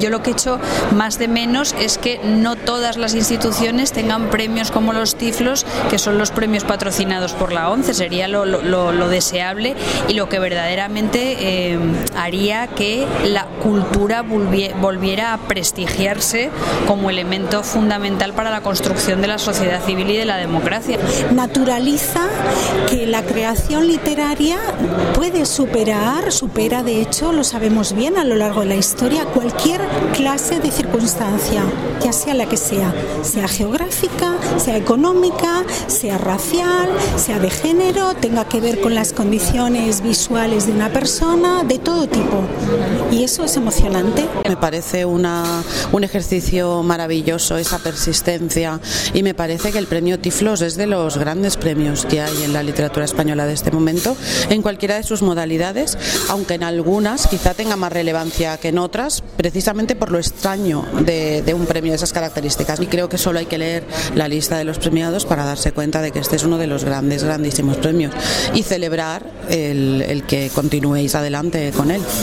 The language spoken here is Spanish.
yo lo que echo más de menos es que no todas las instituciones tengan premios como los Tiflos, que son los premios patrocinados por la ONCE. Sería lo deseable y lo que verdaderamente haría que la cultura volviera a prestigiarse como elemento fundamental para la construcción de la sociedad civil y de la democracia. Naturaliza que la creación literaria supera de hecho, lo sabemos bien a lo largo de la historia, cualquier clase de circunstancia, ya sea la que sea geográfica, sea económica, sea racial, sea de género, tenga que ver con las condiciones visuales de una persona, de todo tipo. Y eso es emocionante. Me parece un ejercicio maravilloso esa persistencia, y me parece que el premio Tiflos es de los grandes premios que hay en la literatura española de este momento, en cualquiera de sus modalidades, aunque en algunas quizá tenga más relevancia que en otras, precisamente por lo extraño de un premio de esas características. Y creo que solo hay que leer la lista de los premiados para darse cuenta de que este es uno de los grandísimos premios, y celebrar el que continuéis adelante con él.